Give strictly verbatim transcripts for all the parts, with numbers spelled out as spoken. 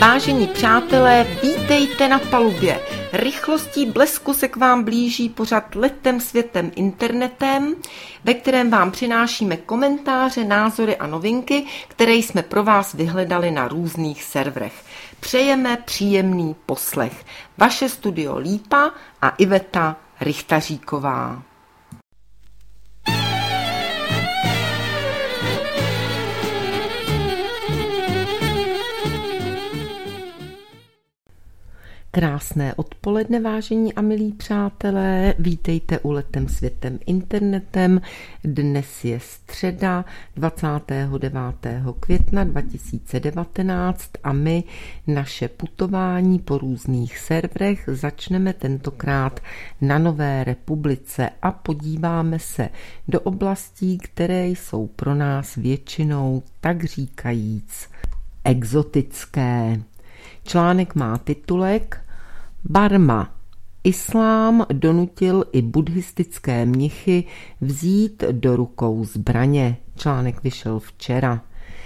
Vážení přátelé, vítejte na palubě. Rychlostí blesku se k vám blíží pořad Letem světem internetem, ve kterém vám přinášíme komentáře, názory a novinky, které jsme pro vás vyhledali na různých serverech. Přejeme příjemný poslech. Vaše studio Lípa a Iveta Richtaříková. Krásné odpoledne, vážení a milí přátelé, vítejte u Letem světem internetem. Dnes je středa dvacátého devátého května dva tisíce devatenáct a my naše putování po různých serverech začneme tentokrát na Nové republice a podíváme se do oblastí, které jsou pro nás většinou tak říkajíc exotické. Článek má titulek Barma. Islám donutil i buddhistické mnichy vzít do rukou zbraně. Článek vyšel včera.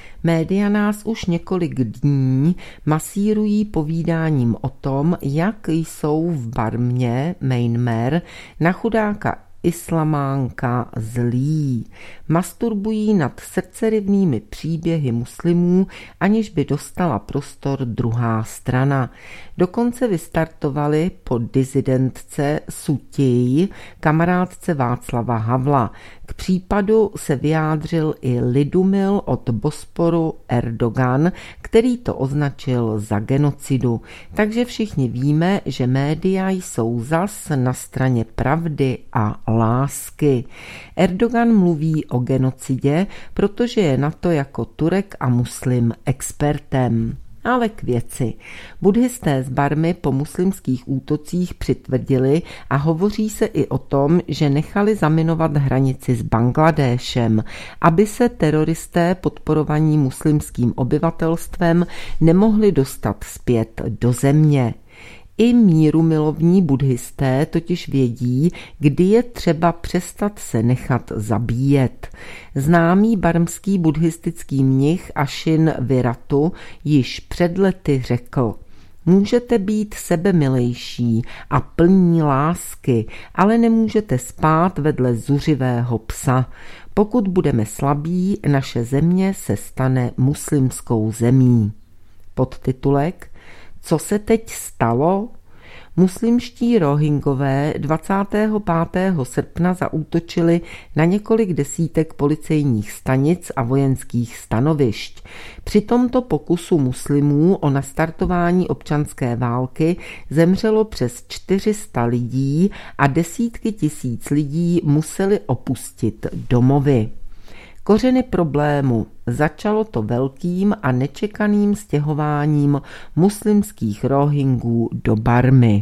Média nás už několik dní masírují povídáním o tom, jak jsou v Barmě, Myanmar, na chudáka islamánka zlí. Masturbují nad srdcerivnými příběhy muslimů, aniž by dostala prostor druhá strana. Dokonce vystartovali po disidentce Sutij, kamarádce Václava Havla. K případu se vyjádřil i Lidumil od Bosporu Erdogan, který to označil za genocidu. Takže všichni víme, že média jsou zas na straně pravdy a lásky. Erdogan mluví o genocidě, protože je na to jako Turek a muslim expertem. Ale k věci. Buddhisté z Barmy po muslimských útocích přitvrdili a hovoří se i o tom, že nechali zaminovat hranici s Bangladéšem, aby se teroristé podporovaní muslimským obyvatelstvem nemohli dostat zpět do země. I mírumilovní buddhisté totiž vědí, kdy je třeba přestat se nechat zabíjet. Známý barmský buddhistický mnich Ashin Viratu již před lety řekl: můžete být sebemilejší a plní lásky, ale nemůžete spát vedle zuřivého psa. Pokud budeme slabí, naše země se stane muslimskou zemí. Podtitulek: Co se teď stalo? Muslimští Rohingové dvacátého pátého srpna zaútočili na několik desítek policejních stanic a vojenských stanovišť. Při tomto pokusu muslimů o nastartování občanské války zemřelo přes čtyři sta lidí a desítky tisíc lidí museli opustit domovy. Kořeny problému. Začalo to velkým a nečekaným stěhováním muslimských Rohingů do Barmy.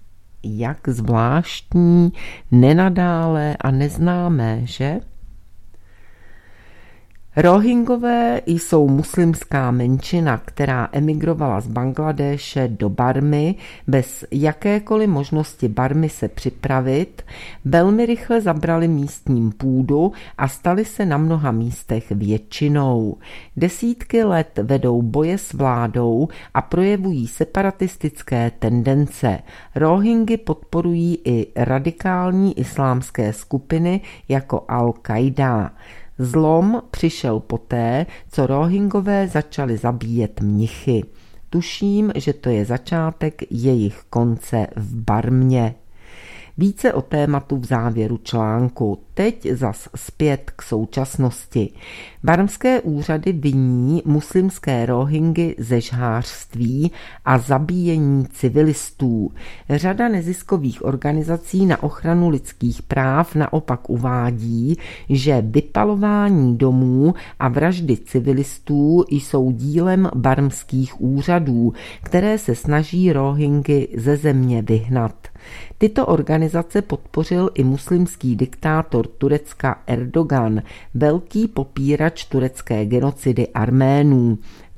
Jak zvláštní, nenadálé a neznámé, že? Rohingové jsou muslimská menšina, která emigrovala z Bangladéše do Barmy bez jakékoliv možnosti Barmy se připravit, velmi rychle zabrali místním půdu a stali se na mnoha místech většinou. Desítky let vedou boje s vládou a projevují separatistické tendence. Rohingy podporují i radikální islámské skupiny jako Al-Qaida. Zlom přišel poté, co Rohingové začali zabíjet mnichy. Tuším, že to je začátek jejich konce v Barmě. Více o tématu v závěru článku. Teď zas zpět k současnosti. Barmské úřady viní muslimské Rohingy ze žhářství a zabíjení civilistů. Řada neziskových organizací na ochranu lidských práv naopak uvádí, že vypalování domů a vraždy civilistů jsou dílem barmských úřadů, které se snaží Rohingy ze země vyhnat. Tyto organizace podpořil i muslimský diktátor Turecka Erdogan, velký popírač turecké genocidy Arménů.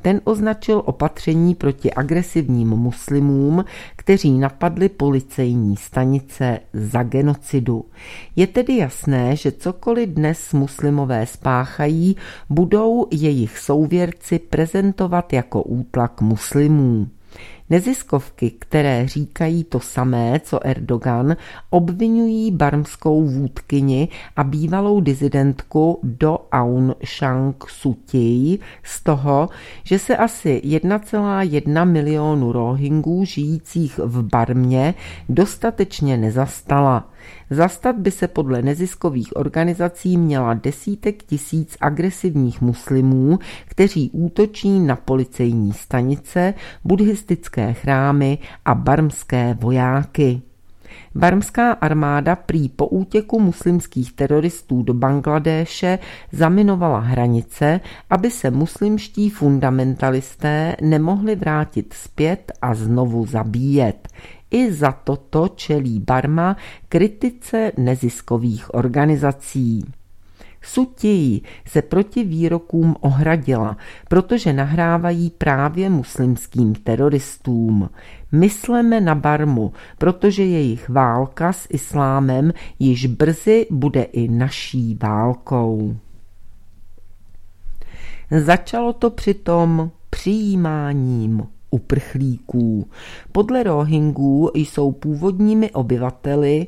Ten označil opatření proti agresivním muslimům, kteří napadli policejní stanice, za genocidu. Je tedy jasné, že cokoliv dnes muslimové spáchají, budou jejich souvěrci prezentovat jako útlak muslimů. Neziskovky, které říkají to samé, co Erdogan, obvinují barmskou vůdkyni a bývalou disidentku Do Aung San Suu Kyi z toho, že se asi jedna celá jedna milionu Rohingů žijících v Barmě dostatečně nezastala. Zastat by se podle neziskových organizací měla desítek tisíc agresivních muslimů, kteří útočí na policejní stanice, buddhistické chrámy a barmské vojáky. Barmská armáda prý po útěku muslimských teroristů do Bangladéše zaminovala hranice, aby se muslimští fundamentalisté nemohli vrátit zpět a znovu zabíjet. I za toto čelí Barma kritice neziskových organizací. Suu Kyi se proti výrokům ohradila, protože nahrávají právě muslimským teroristům. Mysleme na Barmu, protože jejich válka s islámem již brzy bude i naší válkou. Začalo to přitom přijímáním uprchlíků. Podle Rohingů jsou původními obyvateli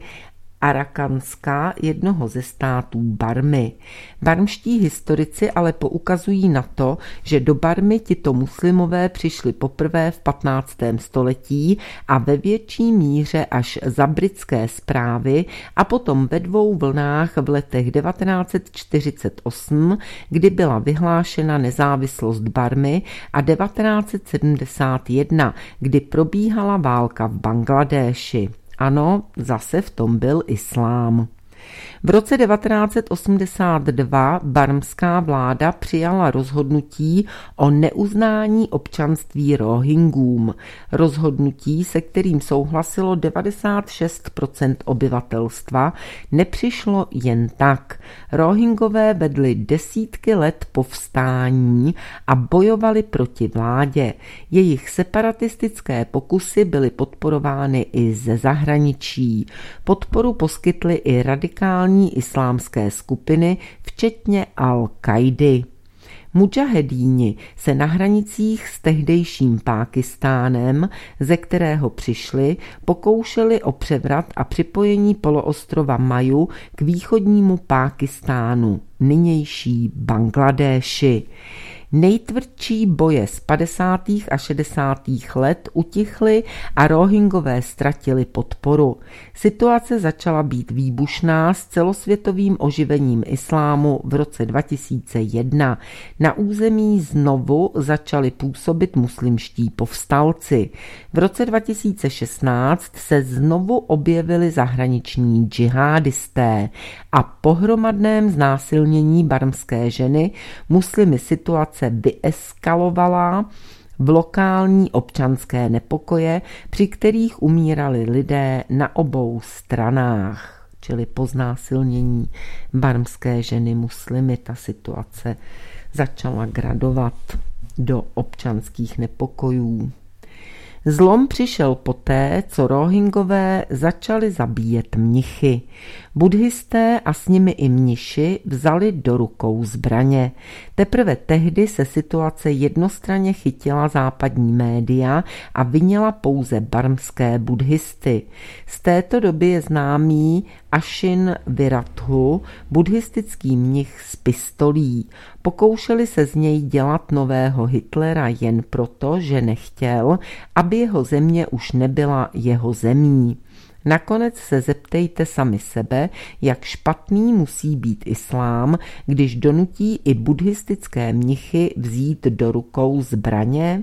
Arakanska, jednoho ze států Barmy. Barmští historici ale poukazují na to, že do Barmy tito muslimové přišli poprvé v patnáctém století a ve větší míře až za britské správy a potom ve dvou vlnách v letech devatenáct set čtyřicet osm, kdy byla vyhlášena nezávislost Barmy, a devatenáct set sedmdesát jedna, kdy probíhala válka v Bangladéši. Ano, zase v tom byl islám. V roce devatenáct set osmdesát dva barmská vláda přijala rozhodnutí o neuznání občanství Rohingům. Rozhodnutí, se kterým souhlasilo devadesát šest procent obyvatelstva, nepřišlo jen tak. Rohingové vedli desítky let povstání a bojovali proti vládě. Jejich separatistické pokusy byly podporovány i ze zahraničí. Podporu poskytly i radikální islámské skupiny, včetně Al-Kaidy. Mudžahedíni se na hranicích s tehdejším Pákistánem, ze kterého přišli, pokoušeli o převrat a připojení poloostrova Maju k východnímu Pákistánu, nynější Bangladéši. Nejtvrdší boje z padesátých a šedesátých let utichly a Rohingové ztratili podporu. Situace začala být výbušná s celosvětovým oživením islámu v roce dva tisíce jedna. Na území znovu začali působit muslimští povstalci. V roce dva tisíce šestnáct se znovu objevili zahraniční džihádisté a po hromadném znásilnění barmské ženy muslimy situace vyeskalovala v lokální občanské nepokoje, při kterých umírali lidé na obou stranách, čili po znásilnění barmské ženy muslimy. Ta situace začala gradovat do občanských nepokojů. Zlom přišel poté, co Rohingové začali zabíjet mnichy. Buddhisté a s nimi i mniši vzali do rukou zbraně. Teprve tehdy se situace jednostranně chytila západní média a vinila pouze barmské buddhisty. Z této doby je známý Ashin Virathu, buddhistický mnich s pistolí. Pokoušeli se z něj dělat nového Hitlera jen proto, že nechtěl, aby jeho země už nebyla jeho zemí. Nakonec se zeptejte sami sebe, jak špatný musí být islám, když donutí i buddhistické mnichy vzít do rukou zbraně?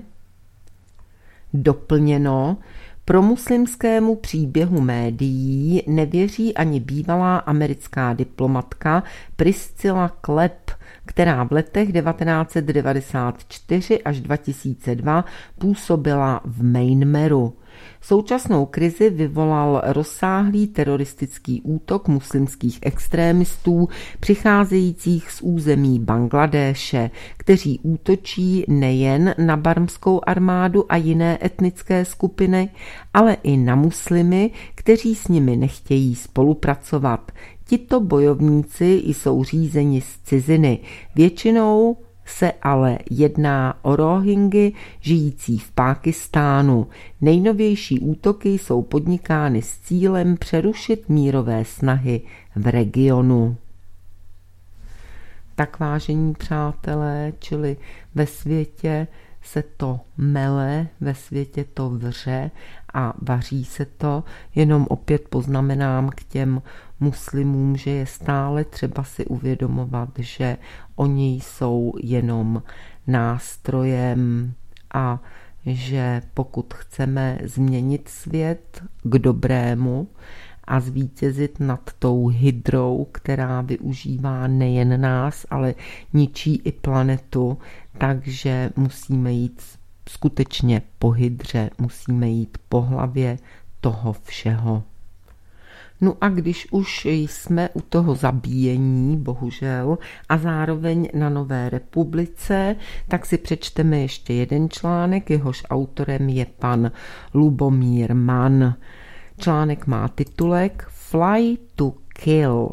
Doplněno, pro muslimskému příběhu médií nevěří ani bývalá americká diplomatka Priscilla Clapp, která v letech devatenáct set devadesát čtyři až dva tisíce dva působila v Myanmaru. Současnou krizi vyvolal rozsáhlý teroristický útok muslimských extrémistů přicházejících z území Bangladéše, kteří útočí nejen na barmskou armádu a jiné etnické skupiny, ale i na muslimy, kteří s nimi nechtějí spolupracovat. Tito bojovníci jsou řízeni z ciziny, většinou se ale jedná o Rohingy žijící v Pákistánu. Nejnovější útoky jsou podnikány s cílem přerušit mírové snahy v regionu. Tak, vážení přátelé, čili ve světě se to mele, ve světě to vře a vaří se to. Jenom opět poznamenám k těm muslimům, že je stále třeba si uvědomovat, že oni jsou jenom nástrojem a že pokud chceme změnit svět k dobrému a zvítězit nad tou hydrou, která využívá nejen nás, ale ničí i planetu, takže musíme jít skutečně po hydře, musíme jít po hlavě toho všeho. No a když už jsme u toho zabíjení, bohužel, a zároveň na Nové republice, tak si přečteme ještě jeden článek, jehož autorem je pan Lubomír Mann. Článek má titulek Fly to kill.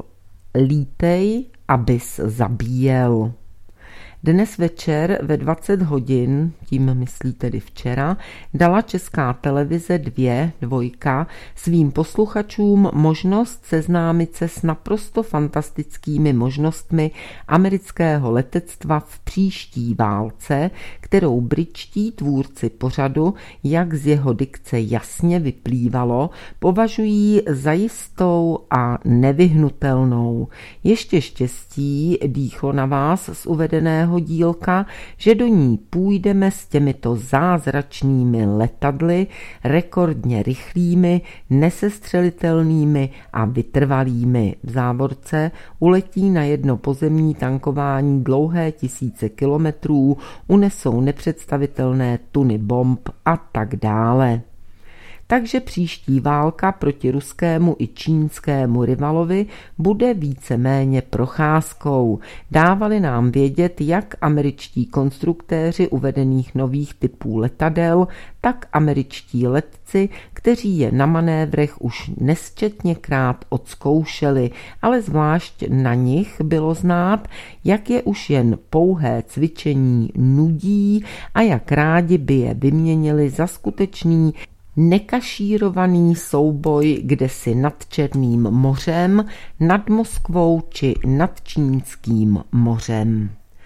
Lítej, abys zabíjel. Dnes večer ve dvacet hodin, tím myslí tedy včera, dala Česká televize dvě, dvojka, svým posluchačům možnost seznámit se s naprosto fantastickými možnostmi amerického letectva v příští válce, kterou britští tvůrci pořadu, jak z jeho dikce jasně vyplývalo, považují za jistou a nevyhnutelnou. Ještě štěstí dýchlo na vás z uvedeného dílka, že do ní půjdeme s těmito zázračnými letadly, rekordně rychlými, nesestřelitelnými a vytrvalými. V závorce uletí na jedno pozemní tankování dlouhé tisíce kilometrů, unesou nepředstavitelné tuny bomb a tak dále. Takže příští válka proti ruskému i čínskému rivalovi bude víceméně procházkou. Dávali nám vědět jak američtí konstruktéři uvedených nových typů letadel, tak američtí letci, kteří je na manévrech už nesčetněkrát odzkoušeli, ale zvlášť na nich bylo znát, jak je už jen pouhé cvičení nudí a jak rádi by je vyměnili za skutečný nekašírovaný souboj kdesi nad Černým mořem, nad Moskvou či nad Čínským mořem.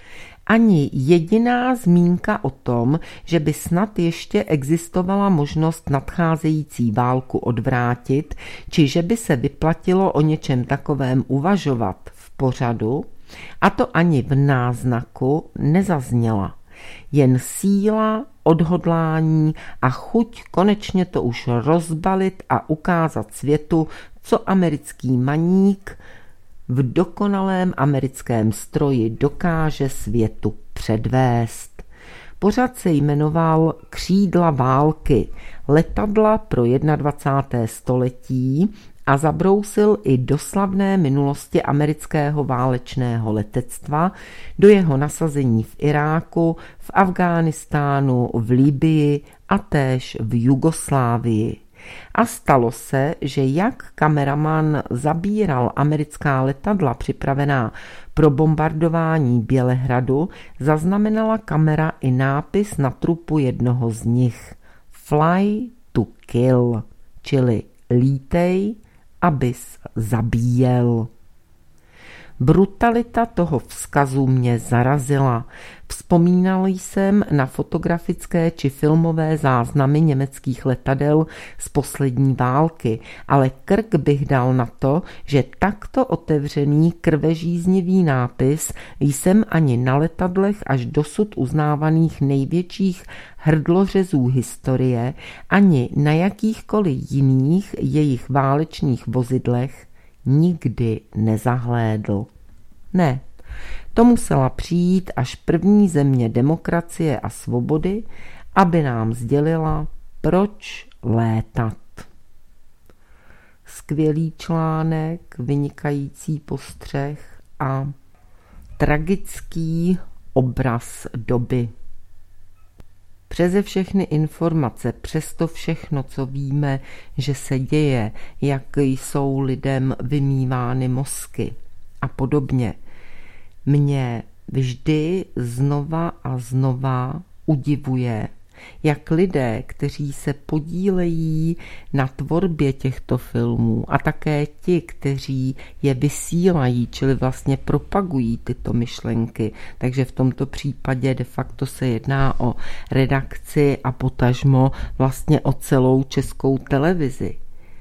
Ani jediná zmínka o tom, že by snad ještě existovala možnost nadcházející válku odvrátit, či že by se vyplatilo o něčem takovém uvažovat v pořadu, a to ani v náznaku nezazněla. Jen síla, odhodlání a chuť konečně to už rozbalit a ukázat světu, co americký maník v dokonalém americkém stroji dokáže světu předvést. Pořad se jmenoval Křídla války, letadla pro dvacátého prvního století a zabrousil i do slavné minulosti amerického válečného letectva, do jeho nasazení v Iráku, v Afghánistánu, v Libyi a též v Jugoslávii. A stalo se, že jak kameraman zabíral americká letadla připravená pro bombardování Bělehradu, zaznamenala kamera i nápis na trupu jednoho z nich. Fly to kill, čili lítej, abys zabíjel. Brutalita toho vzkazu mě zarazila. Vzpomínal jsem na fotografické či filmové záznamy německých letadel z poslední války, ale krk bych dal na to, že takto otevřený krvežíznivý nápis jsem ani na letadlech až dosud uznávaných největších hrdlořezů historie, ani na jakýchkoliv jiných jejich válečných vozidlech nikdy nezahlédl. Ne, To musela přijít až první země demokracie a svobody, aby nám sdělila, proč létat. Skvělý článek, vynikající postřeh a tragický obraz doby. Přeze všechny informace, přes to všechno, co víme, že se děje, jak jsou lidem vymývány mozky a podobně, mě vždy znova a znova udivuje, jak lidé, kteří se podílejí na tvorbě těchto filmů a také ti, kteří je vysílají, čili vlastně propagují tyto myšlenky, takže v tomto případě de facto se jedná o redakci a potažmo vlastně o celou Českou televizi.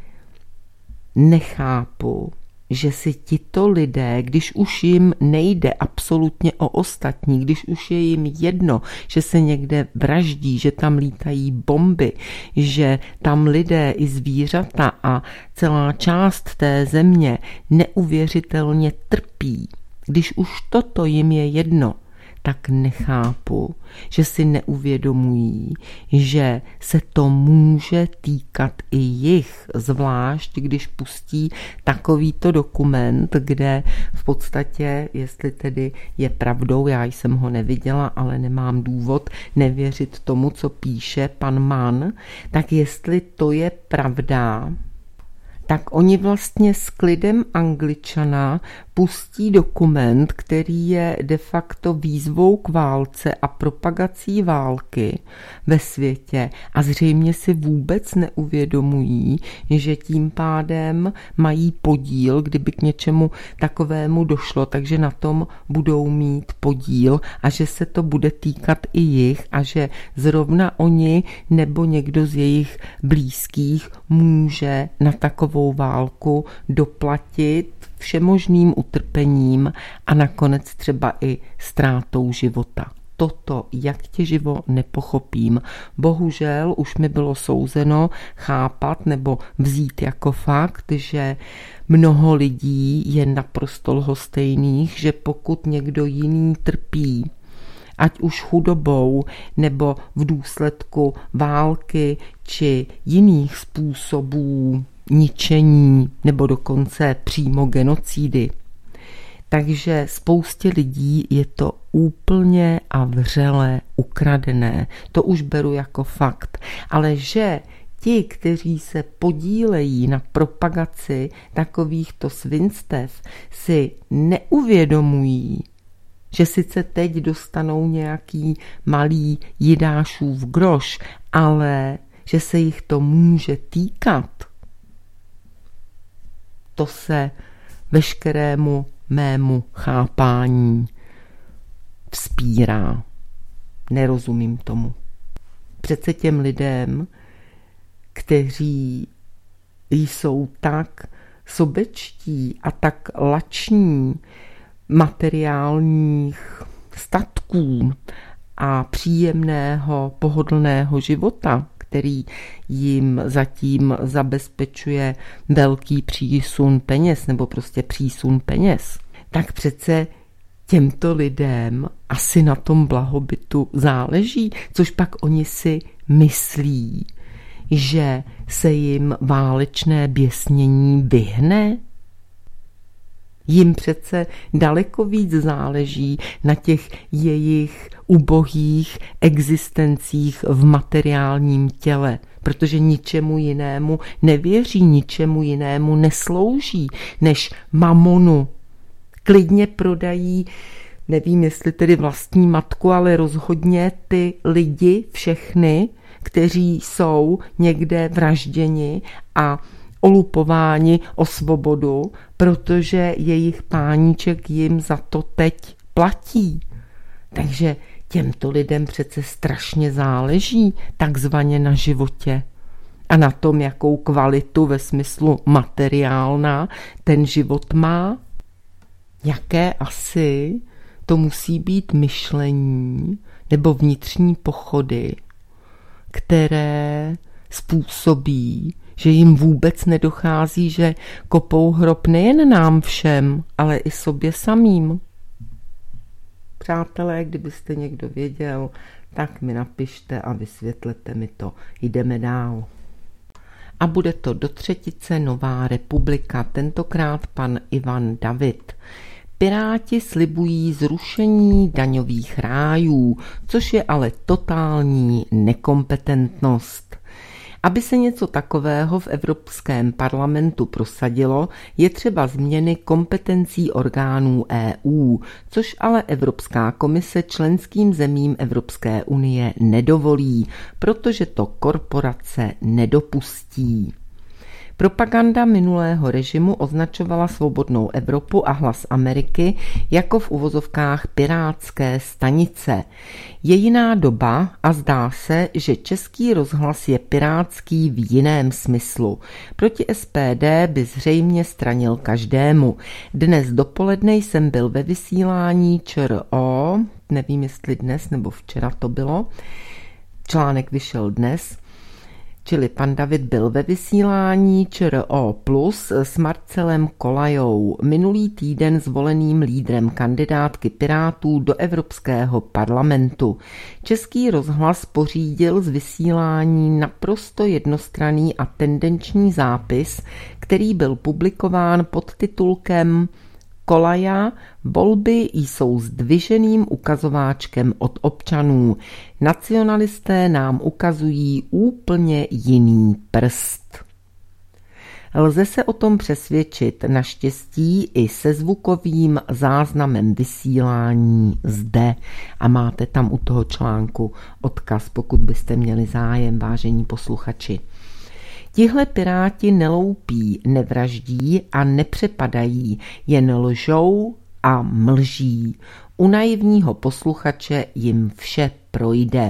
Nechápu, že si tito lidé, když už jim nejde absolutně o ostatní, když už je jim jedno, že se někde vraždí, že tam lítají bomby, že tam lidé i zvířata a celá část té země neuvěřitelně trpí, když už toto jim je jedno, tak nechápu, že si neuvědomují, že se to může týkat i jich, zvlášť když pustí takovýto dokument, kde v podstatě, jestli tedy je pravdou, já jsem ho neviděla, ale nemám důvod nevěřit tomu, co píše pan Mann, tak jestli to je pravda, tak oni vlastně s klidem Angličana pustí dokument, který je de facto výzvou k válce a propagací války ve světě a zřejmě si vůbec neuvědomují, že tím pádem mají podíl, kdyby k něčemu takovému došlo, takže na tom budou mít podíl a že se to bude týkat i jich a že zrovna oni nebo někdo z jejich blízkých může na takovou válku doplatit všemožným utrpením a nakonec třeba i ztrátou života. Toto, jak těživo, nepochopím. Bohužel už mi bylo souzeno chápat nebo vzít jako fakt, že mnoho lidí je naprosto lhostejných, že pokud někdo jiný trpí, ať už chudobou nebo v důsledku války či jiných způsobů ničení nebo dokonce přímo genocidy. Takže spoustě lidí je to úplně a vřele ukradené. To už beru jako fakt. Ale že ti, kteří se podílejí na propagaci takovýchto svinstev, si neuvědomují, že sice teď dostanou nějaký malý Jidášův groš, ale že se jich to může týkat, to se veškerému mému chápání vzpírá. Nerozumím tomu. Přece těm lidem, kteří jsou tak sobečtí a tak lační materiálních statků a příjemného, pohodlného života, který jim zatím zabezpečuje velký přísun peněz nebo prostě přísun peněz, tak přece těmto lidem asi na tom blahobytu záleží, což pak oni si myslí, že se jim válečné běsnění vyhne. Jim přece daleko víc záleží na těch jejich ubohých existencích v materiálním těle, protože ničemu jinému nevěří, ničemu jinému neslouží, než mamonu. Klidně prodají, nevím jestli tedy vlastní matku, ale rozhodně ty lidi všechny, kteří jsou někde vražděni a olupováni o svobodu, protože jejich páníček jim za to teď platí. Takže těmto lidem přece strašně záleží takzvaně na životě a na tom, jakou kvalitu ve smyslu materiálna ten život má. Jaké asi to musí být myšlení nebo vnitřní pochody, které způsobí, že jim vůbec nedochází, že kopou hrob nejen nám všem, ale i sobě samým. přátelé, kdybyste někdo věděl, tak mi napište a vysvětlete mi to. Jdeme dál. A bude to do třetice Nová republika, tentokrát pan Ivan David. Piráti slibují zrušení daňových rájů, což je ale totální nekompetentnost. Aby se něco takového v Evropském parlamentu prosadilo, je třeba změny kompetencí orgánů E U, což ale Evropská komise členským zemím Evropské unie nedovolí, protože to korporace nedopustí. Propaganda minulého režimu označovala Svobodnou Evropu a Hlas Ameriky jako v uvozovkách pirátské stanice. Je jiná doba a zdá se, že Český rozhlas je pirátský v jiném smyslu. Proti S P D by zřejmě stranil každému. Dnes dopoledne jsem byl ve vysílání ČRO, nevím jestli dnes nebo včera to bylo, článek vyšel dnes, čili pan David byl ve vysílání ČRO plus s Marcelem Kolajou, minulý týden zvoleným lídrem kandidátky Pirátů do Evropského parlamentu. Český rozhlas pořídil z vysílání naprosto jednostranný a tendenční zápis, který byl publikován pod titulkem Kolaja, volby jsou zdviženým ukazováčkem od občanů. Nacionalisté nám ukazují úplně jiný prst. Lze se o tom přesvědčit naštěstí i se zvukovým záznamem vysílání zde. A máte tam u toho článku odkaz, pokud byste měli zájem, vážení posluchači. Tihle piráti neloupí, nevraždí a nepřepadají, jen lžou a mlží. U naivního posluchače jim vše projde.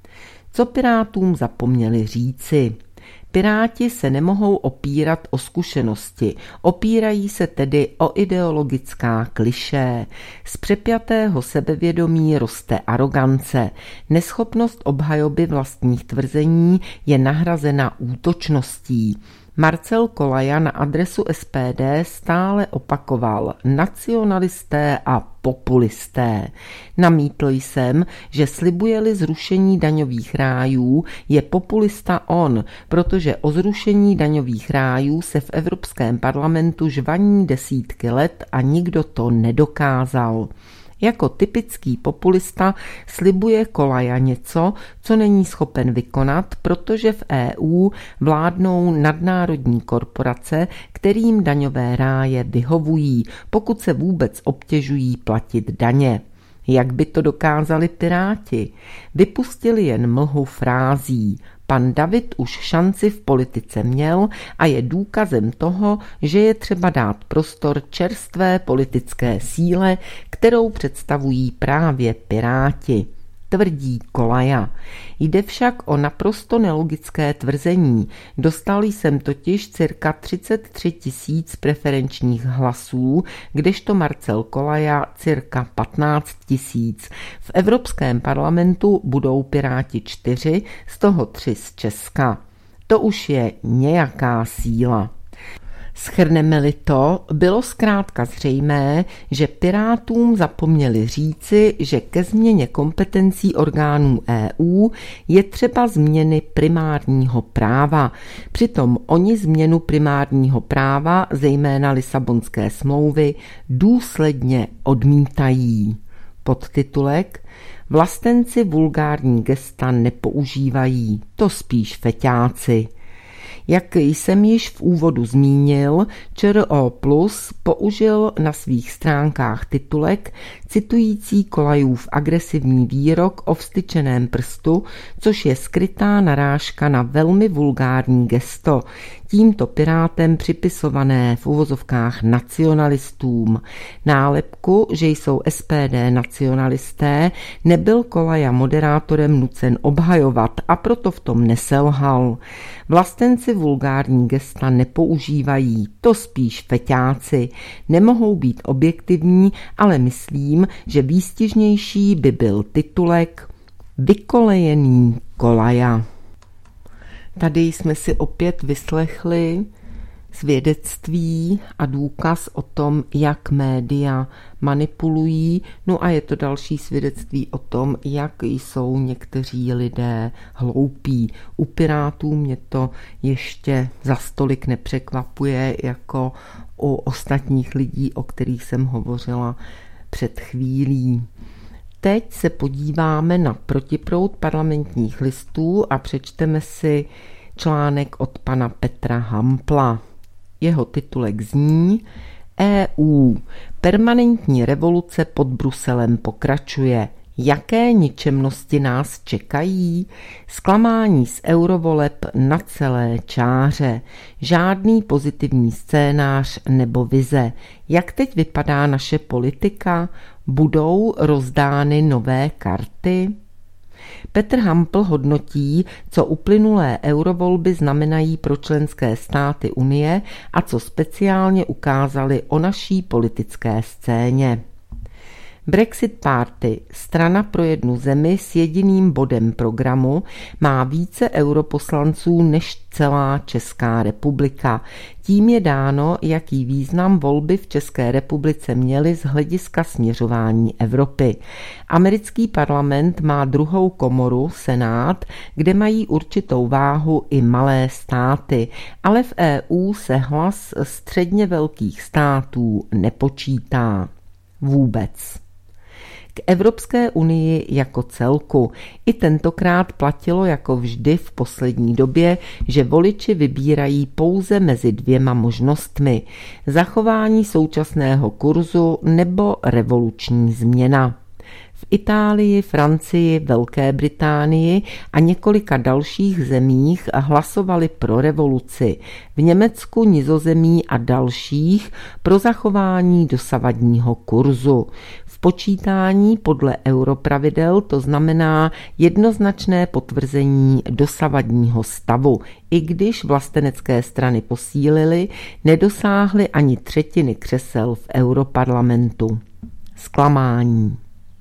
Co pirátům zapomněli říci? Piráti se nemohou opírat o zkušenosti, opírají se tedy o ideologická klišé. Z přepjatého sebevědomí roste arogance. Neschopnost obhajoby vlastních tvrzení je nahrazena útočností. Marcel Kolaja na adresu S P D stále opakoval nacionalisté a populisté. Namítl jsem, že slibuje-li zrušení daňových rájů, je populista on, protože o zrušení daňových rájů se v Evropském parlamentu žvaní desítky let a nikdo to nedokázal. Jako typický populista slibuje Kolaja něco, co není schopen vykonat, protože v E U vládnou nadnárodní korporace, kterým daňové ráje vyhovují, pokud se vůbec obtěžují platit daně. Jak by to dokázali Piráti? Vypustili jen mlhu frází. Pan David už šanci v politice měl a je důkazem toho, že je třeba dát prostor čerstvé politické síle, kterou představují právě Piráti, tvrdí Kolaja. Jde však o naprosto nelogické tvrzení. Dostal jsem totiž cirka třicet tři tisíc preferenčních hlasů, kdežto Marcel Kolaja cirka patnáct tisíc. V Evropském parlamentu budou Piráti čtyři, z toho tři z Česka. To už je nějaká síla. Shrneme-li to, bylo zkrátka zřejmé, že Pirátům zapomněli říci, že ke změně kompetencí orgánů E U je třeba změny primárního práva. Přitom oni změnu primárního práva, zejména Lisabonské smlouvy, důsledně odmítají. Podtitulek: Vlastenci vulgární gesta nepoužívají, to spíš feťáci. Jak jsem již v úvodu zmínil, ČRO plus použil na svých stránkách titulek citující Kolajův agresivní výrok o vstyčeném prstu, což je skrytá narážka na velmi vulgární gesto, tímto Pirátem připisované v uvozovkách nacionalistům. Nálepku, že jsou S P D nacionalisté, nebyl Kolaja moderátorem nucen obhajovat a proto v tom neselhal. Vlastenci vulgární gesta nepoužívají, to spíš feťáci. Nemohou být objektivní, ale myslím, že výstižnější by byl titulek Vykolejený Kolaja. Tady jsme si opět vyslechli Svědectví a důkaz o tom, jak média manipulují, no a je to další svědectví o tom, jak jsou někteří lidé hloupí. U Pirátů mě to ještě za stolik nepřekvapuje jako u ostatních lidí, o kterých jsem hovořila před chvílí. Teď se podíváme na protiproud Parlamentních listů a přečteme si článek od pana Petra Hampla. Jeho titulek zní: E U. Permanentní revoluce pod Bruselem pokračuje. Jaké ničemnosti nás čekají? Zklamání z eurovoleb na celé čáře. Žádný pozitivní scénář nebo vize. Jak teď vypadá naše politika? Budou rozdány nové karty? Petr Hampl hodnotí, co uplynulé eurovolby znamenají pro členské státy Unie a co speciálně ukázali o naší politické scéně. Brexit Party, strana pro jednu zemi s jediným bodem programu, má více europoslanců než celá Česká republika. Tím je dáno, jaký význam volby v České republice měly z hlediska směřování Evropy. Americký parlament má druhou komoru, Senát, kde mají určitou váhu i malé státy, ale v E U se hlas středně velkých států nepočítá. Vůbec. K Evropské unii jako celku. I tentokrát platilo jako vždy v poslední době, že voliči vybírají pouze mezi dvěma možnostmi: zachování současného kurzu nebo revoluční změna. V Itálii, Francii, Velké Británii a několika dalších zemích hlasovali pro revoluci. V Německu, Nizozemí a dalších pro zachování dosavadního kurzu. V počítání podle europravidel to znamená jednoznačné potvrzení dosavadního stavu. I když vlastenecké strany posílily, nedosáhly ani třetiny křesel v europarlamentu. Zklamání.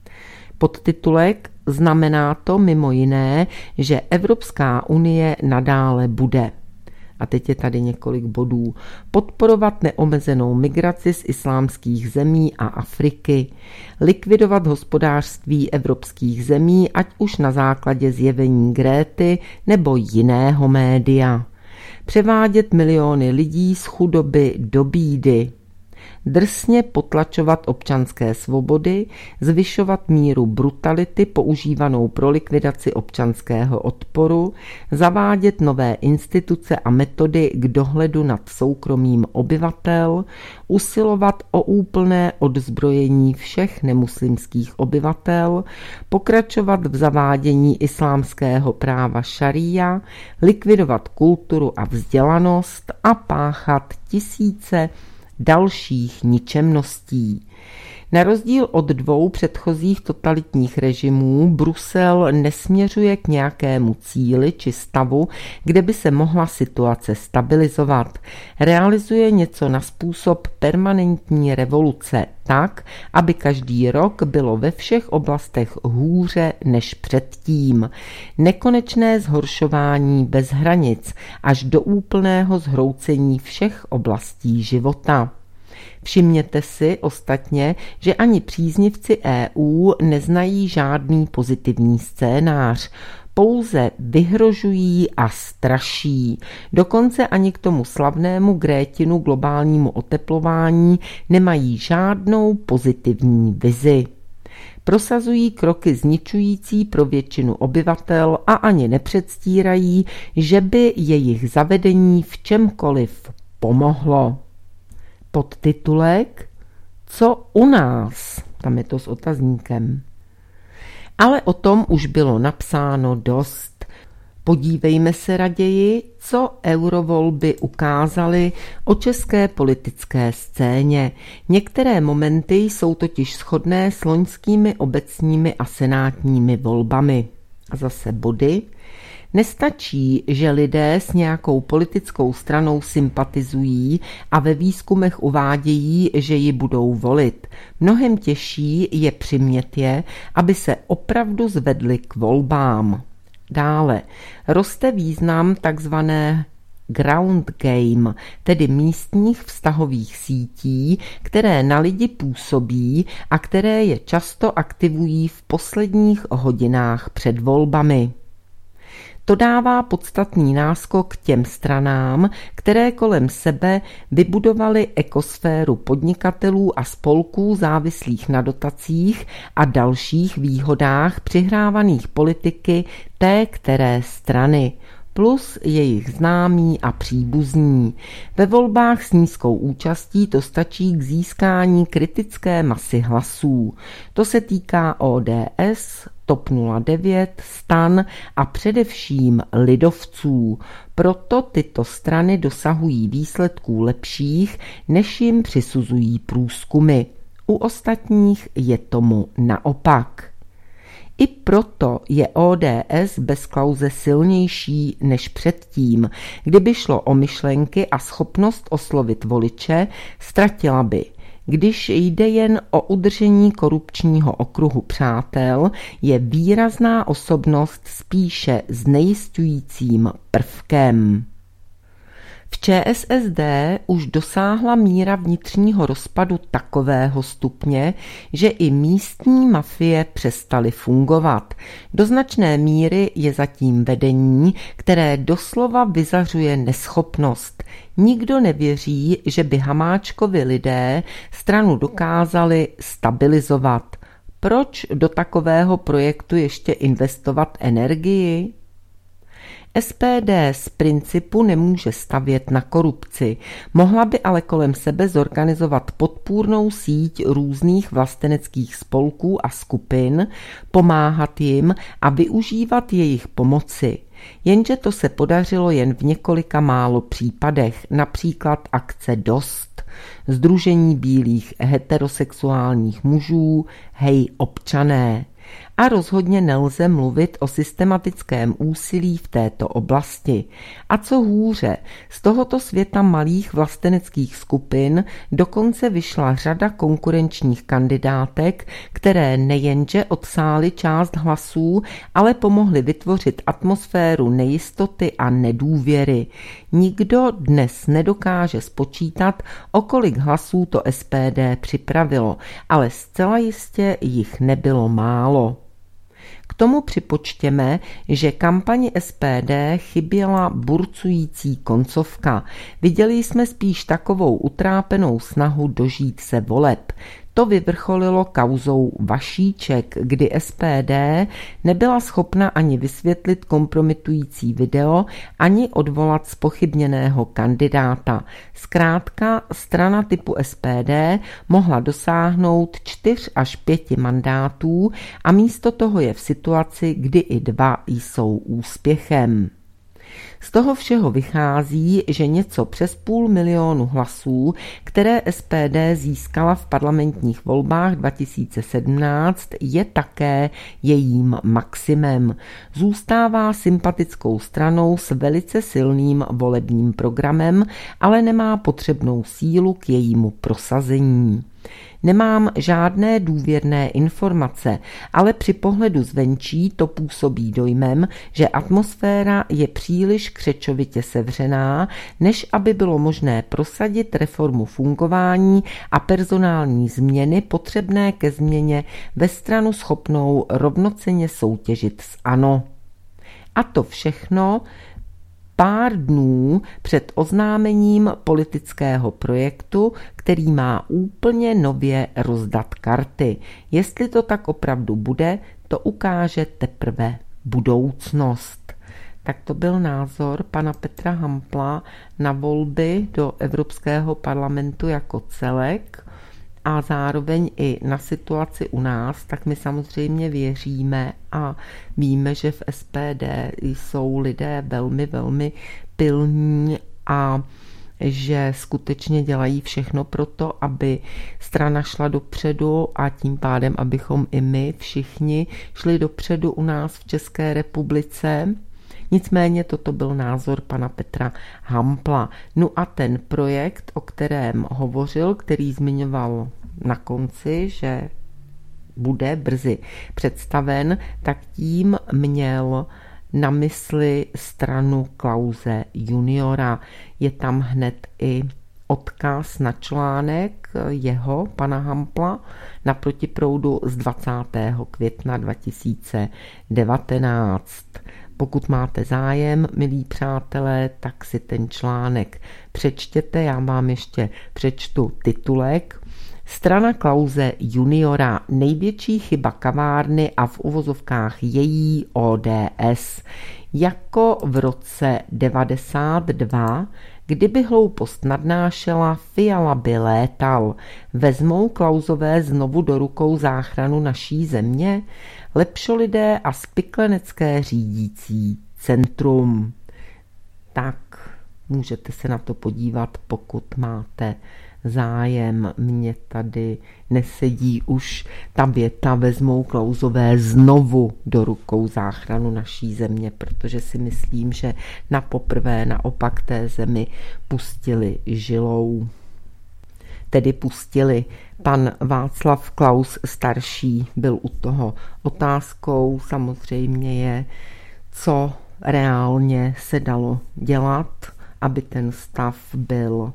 Podtitulek: znamená to mimo jiné, že Evropská unie nadále bude. A teď je tady několik bodů. Podporovat neomezenou migraci z islámských zemí a Afriky. Likvidovat hospodářství evropských zemí, ať už na základě zjevení Gréty nebo jiného média. Převádět miliony lidí z chudoby do bídy. Drsně potlačovat občanské svobody, zvyšovat míru brutality používanou pro likvidaci občanského odporu, zavádět nové instituce a metody k dohledu nad soukromím obyvatel, usilovat o úplné odzbrojení všech nemuslimských obyvatel, pokračovat v zavádění islámského práva šaría, likvidovat kulturu a vzdělanost a páchat tisíce dalších ničemností. Na rozdíl od dvou předchozích totalitních režimů Brusel nesměřuje k nějakému cíli či stavu, kde by se mohla situace stabilizovat. Realizuje něco na způsob permanentní revoluce tak, aby každý rok bylo ve všech oblastech hůře než předtím. Nekonečné zhoršování bez hranic až do úplného zhroucení všech oblastí života. Všimněte si ostatně, že ani příznivci E U neznají žádný pozitivní scénář, pouze vyhrožují a straší. Dokonce ani k tomu slavnému Grétinu globálnímu oteplování nemají žádnou pozitivní vizi. Prosazují kroky zničující pro většinu obyvatel a ani nepředstírají, že by jejich zavedení v čemkoliv pomohlo. Podtitulek: Co u nás? Tam je to s otazníkem. Ale o tom už bylo napsáno dost. Podívejme se raději, co eurovolby ukázaly o české politické scéně. Některé momenty jsou totiž shodné s loňskými obecními a senátními volbami. A zase body. Nestačí, že lidé s nějakou politickou stranou sympatizují a ve výzkumech uvádějí, že ji budou volit. Mnohem těžší je přimět je, aby se opravdu zvedli k volbám. Dále roste význam takzvané ground game, tedy místních vztahových sítí, které na lidi působí a které je často aktivují v posledních hodinách před volbami. To dává podstatný náskok těm stranám, které kolem sebe vybudovaly ekosféru podnikatelů a spolků závislých na dotacích a dalších výhodách přihrávaných politiky té které strany, plus jejich známí a příbuzní. Ve volbách s nízkou účastí to stačí k získání kritické masy hlasů. To se týká O D S, T O P nula devět, STAN a především lidovců. Proto tyto strany dosahují výsledků lepších, než jim přisuzují průzkumy. U ostatních je tomu naopak. I proto je O D S bez Klause silnější než předtím. Kdyby šlo o myšlenky a schopnost oslovit voliče, ztratila by. Když jde jen o udržení korupčního okruhu přátel, je výrazná osobnost spíše znejišťujícím prvkem. V Č S S D už dosáhla míra vnitřního rozpadu takového stupně, že i místní mafie přestaly fungovat. Do značné míry je zatím vedení, které doslova vyzařuje neschopnost. Nikdo nevěří, že by Hamáčkovi lidé stranu dokázali stabilizovat. Proč do takového projektu ještě investovat energii? S P D z principu nemůže stavět na korupci, mohla by ale kolem sebe zorganizovat podpůrnou síť různých vlasteneckých spolků a skupin, pomáhat jim a využívat jejich pomoci. Jenže to se podařilo jen v několika málo případech, například akce Dost, Sdružení bílých heterosexuálních mužů, Hej občané. A rozhodně nelze mluvit o systematickém úsilí v této oblasti. A co hůře, z tohoto světa malých vlasteneckých skupin dokonce vyšla řada konkurenčních kandidátek, které nejenže odsály část hlasů, ale pomohly vytvořit atmosféru nejistoty a nedůvěry. Nikdo dnes nedokáže spočítat, o kolik hlasů to S P D připravilo, ale zcela jistě jich nebylo málo. K tomu připočtěme, že kampani S P D chyběla burcující koncovka. Viděli jsme spíš takovou utrápenou snahu dožít se voleb. To vyvrcholilo kauzou Vašíček, kdy S P D nebyla schopna ani vysvětlit kompromitující video, ani odvolat zpochybněného kandidáta. Zkrátka, strana typu S P D mohla dosáhnout čtyř až pěti mandátů a místo toho je v situaci, kdy i dva jsou úspěchem. Z toho všeho vychází, že něco přes půl milionu hlasů, které S P D získala v parlamentních volbách dva tisíce sedmnáct, je také jejím maximem. Zůstává sympatickou stranou s velice silným volebním programem, ale nemá potřebnou sílu k jejímu prosazení. Nemám žádné důvěrné informace, ale při pohledu zvenčí to působí dojmem, že atmosféra je příliš křečovitě sevřená, než aby bylo možné prosadit reformu fungování a personální změny potřebné ke změně ve stranu schopnou rovnocenně soutěžit s ANO. A to všechno pár dnů před oznámením politického projektu, který má úplně nově rozdat karty. Jestli to tak opravdu bude, to ukáže teprve budoucnost. Tak to byl názor pana Petra Hampla na volby do Evropského parlamentu jako celek a zároveň i na situaci u nás, tak my samozřejmě věříme a víme, že v S P D jsou lidé velmi, velmi pilní a že skutečně dělají všechno pro to, aby strana šla dopředu a tím pádem, abychom i my všichni šli dopředu u nás v České republice. Nicméně toto byl názor pana Petra Hampla. No a ten projekt, o kterém hovořil, který zmiňoval na konci, že bude brzy představen, tak tím měl na mysli stranu Klause juniora. Je tam hned i odkaz na článek jeho, pana Hampla, na Protiproudu z dvacátého května dva tisíce devatenáct. Pokud máte zájem, milí přátelé, tak si ten článek přečtěte. Já vám ještě přečtu titulek. Strana Klause juniora, největší chyba kavárny a v uvozovkách její O D S. Jako v roce devadesát dva, kdyby hloupost nadnášela, Fiala by létal. Vezmou Klausové znovu do rukou záchranu naší země? Lepšolidé a spiklenecké řídící centrum. Tak můžete se na to podívat, pokud máte zájem. Mně tady nesedí už ta věta, vezmou Klausové znovu do rukou záchranu naší země, protože si myslím, že na poprvé naopak té zemi pustili žilou. Tedy pustili. Pan Václav Klaus starší byl u toho. Otázkou samozřejmě je, co reálně se dalo dělat, aby ten stav byl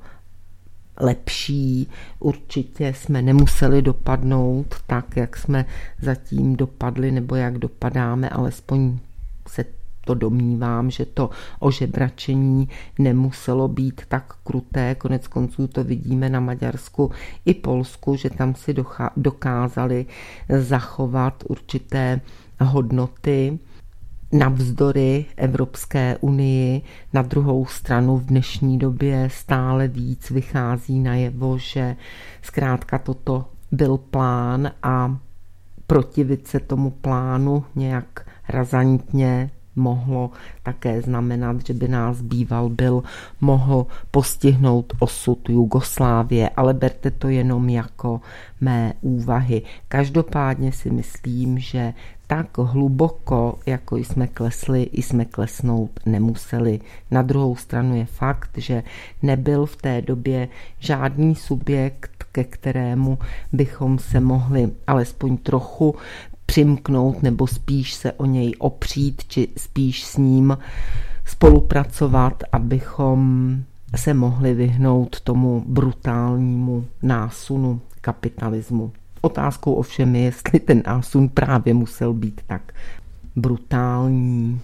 lepší. Určitě jsme nemuseli dopadnout tak, jak jsme zatím dopadli, nebo jak dopadáme, alespoň se to domnívám, že to ožebračení nemuselo být tak kruté. Konec konců to vidíme na Maďarsku i Polsku, že tam si dokázali zachovat určité hodnoty navzdory Evropské unii. Na druhou stranu v dnešní době stále víc vychází najevo, že zkrátka toto byl plán a protivit se tomu plánu nějak razantně mohlo také znamenat, že by nás býval byl mohl postihnout osud Jugoslávie, ale berte to jenom jako mé úvahy. Každopádně si myslím, že tak hluboko, jako jsme klesli, i jsme klesnout nemuseli. Na druhou stranu je fakt, že nebyl v té době žádný subjekt, ke kterému bychom se mohli alespoň trochu přimknout nebo spíš se o něj opřít, či spíš s ním spolupracovat, abychom se mohli vyhnout tomu brutálnímu násunu kapitalismu. Otázkou ovšem je, jestli ten násun právě musel být tak brutální.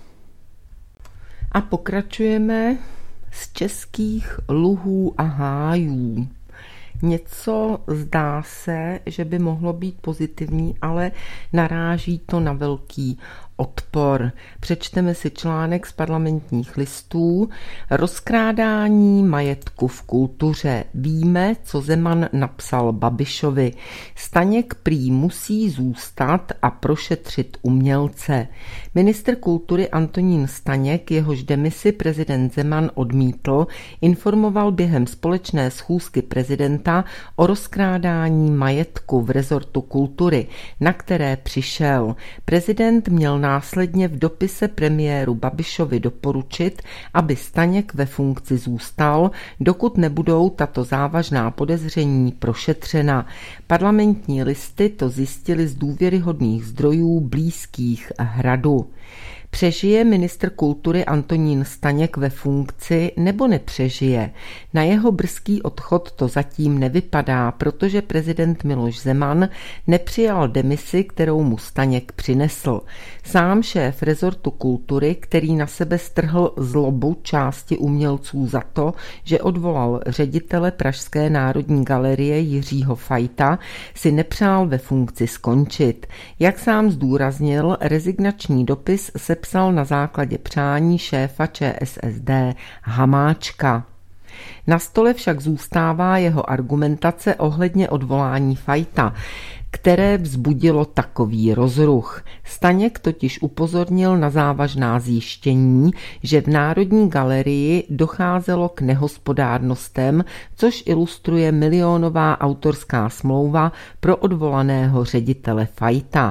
A pokračujeme z českých luhů a hájů. Něco zdá se, že by mohlo být pozitivní, ale naráží to na velký odpor. Přečteme si článek z Parlamentních listů. Rozkrádání majetku v kultuře. Víme, co Zeman napsal Babišovi. Staněk prý musí zůstat a prošetřit umělce. Ministr kultury Antonín Staněk, jehož demisi prezident Zeman odmítl, informoval během společné schůzky prezidenta o rozkrádání majetku v rezortu kultury, na které přišel. Prezident měl následně v dopise premiéru Babišovi doporučit, aby Staněk ve funkci zůstal, dokud nebudou tato závažná podezření prošetřena. Parlamentní listy to zjistili z důvěryhodných zdrojů blízkých Hradu. Přežije ministr kultury Antonín Staněk ve funkci nebo nepřežije? Na jeho brzký odchod to zatím nevypadá, protože prezident Miloš Zeman nepřijal demisi, kterou mu Staněk přinesl. Sám šéf rezortu kultury, který na sebe strhl zlobu části umělců za to, že odvolal ředitele Pražské národní galerie Jiřího Fajta, si nepřál ve funkci skončit. Jak sám zdůraznil, rezignační dopis se psal na základě přání šéfa ČSSD Hamáčka. Na stole však zůstává jeho argumentace ohledně odvolání Fajta, které vzbudilo takový rozruch. Staněk totiž upozornil na závažná zjištění, že v Národní galerii docházelo k nehospodárnostem, což ilustruje milionová autorská smlouva pro odvolaného ředitele Fajta.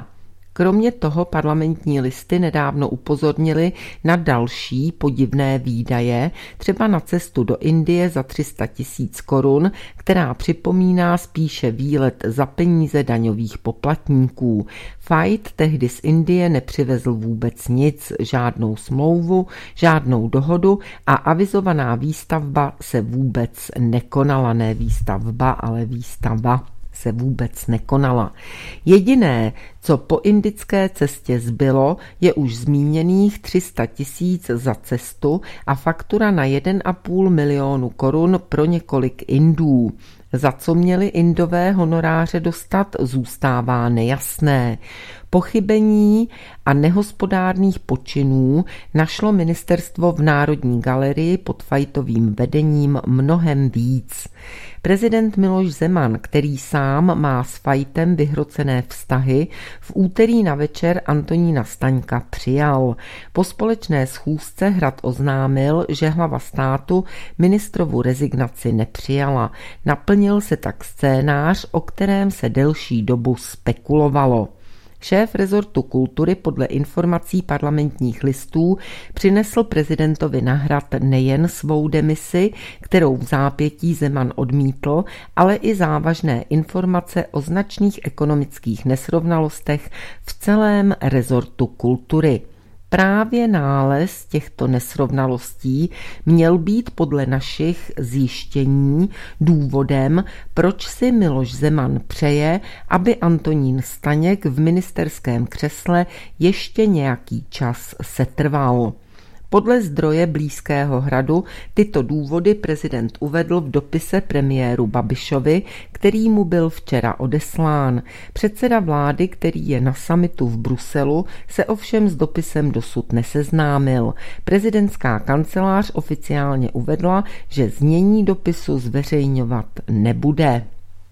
Kromě toho parlamentní listy nedávno upozornili na další podivné výdaje, třeba na cestu do Indie za tři sta tisíc korun, která připomíná spíše výlet za peníze daňových poplatníků. Fajt tehdy z Indie nepřivezl vůbec nic, žádnou smlouvu, žádnou dohodu a avizovaná výstavba se vůbec nekonala. Ne výstavba, ale výstava se vůbec nekonala. Jediné, co po indické cestě zbylo, je už zmíněných tři sta tisíc za cestu a faktura na jeden a půl milionu korun pro několik Indů. Za co měli Indové honoráře dostat, zůstává nejasné. Pochybení a nehospodárných počinů našlo ministerstvo v Národní galerii pod Fajtovým vedením mnohem víc. Prezident Miloš Zeman, který sám má s Fajtem vyhrocené vztahy, v úterý na večer Antonína Staňka přijal. Po společné schůzce Hrad oznámil, že hlava státu ministrovu rezignaci nepřijala. Naplnil se tak scénář, o kterém se delší dobu spekulovalo. Šéf rezortu kultury podle informací parlamentních listů přinesl prezidentovi na Hrad nejen svou demisi, kterou v zápětí Zeman odmítl, ale i závažné informace o značných ekonomických nesrovnalostech v celém rezortu kultury. Právě nález těchto nesrovnalostí měl být podle našich zjištění důvodem, proč si Miloš Zeman přeje, aby Antonín Staněk v ministerském křesle ještě nějaký čas setrval. Podle zdroje blízkého Hradu tyto důvody prezident uvedl v dopise premiéru Babišovi, který mu byl včera odeslán. Předseda vlády, který je na summitu v Bruselu, se ovšem s dopisem dosud neseznámil. Prezidentská kancelář oficiálně uvedla, že znění dopisu zveřejňovat nebude.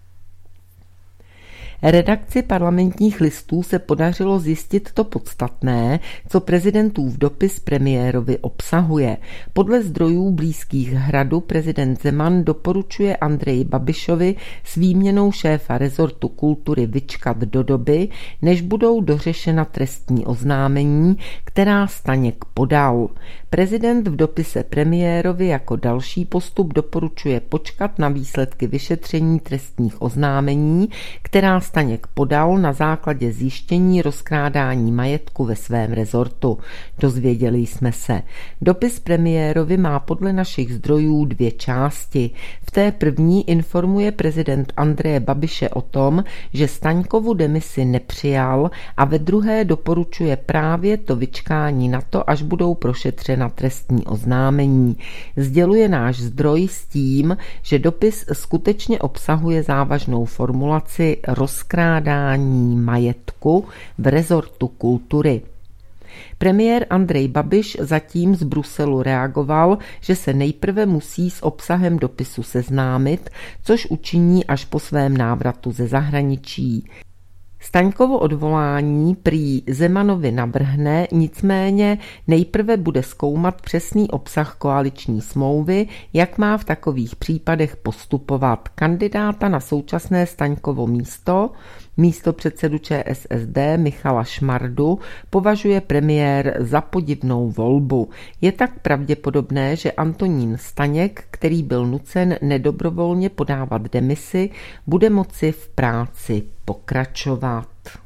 Redakci parlamentních listů se podařilo zjistit to podstatné, co prezidentův dopis premiérovi obsahuje. Podle zdrojů blízkých Hradu prezident Zeman doporučuje Andreji Babišovi s výměnou šéfa rezortu kultury vyčkat do doby, než budou dořešena trestní oznámení, která Staněk podal. Prezident v dopise premiérovi jako další postup doporučuje počkat na výsledky vyšetření trestních oznámení, která Staněk podal na základě zjištění rozkrádání majetku ve svém rezortu. Dozvěděli jsme se. Dopis premiérovi má podle našich zdrojů dvě části. V té první informuje prezident Andreje Babiše o tom, že Staňkovu demisi nepřijal, a ve druhé doporučuje právě to vyčkání na to, až budou prošetřena trestní oznámení. Sděluje náš zdroj s tím, že dopis skutečně obsahuje závažnou formulaci rozkrádání majetku v rezortu kultury. Premiér Andrej Babiš zatím z Bruselu reagoval, že se nejprve musí s obsahem dopisu seznámit, což učiní až po svém návratu ze zahraničí. Staňkovo odvolání prý Zemanovi navrhne, nicméně nejprve bude zkoumat přesný obsah koaliční smlouvy, jak má v takových případech postupovat. Kandidáta na současné Staňkovo místo, místo předsedu ČSSD Michala Šmardu, považuje premiér za podivnou volbu. Je tak pravděpodobné, že Antonín Staněk, který byl nucen nedobrovolně podávat demisi, bude moci v práci pokračovat.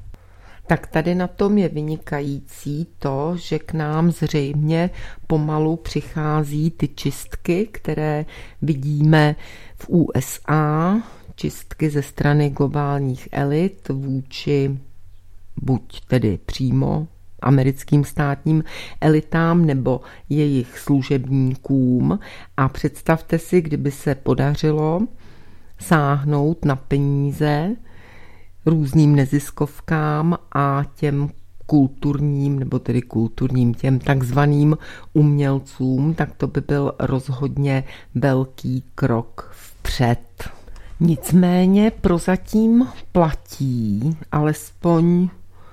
Tak tady na tom je vynikající to, že k nám zřejmě pomalu přichází ty čistky, které vidíme v U S A, čistky ze strany globálních elit vůči buď tedy přímo americkým státním elitám nebo jejich služebníkům. A představte si, kdyby se podařilo sáhnout na peníze různým neziskovkám a těm kulturním, nebo tedy kulturním, těm takzvaným umělcům, tak to by byl rozhodně velký krok vpřed. Nicméně prozatím platí, alespoň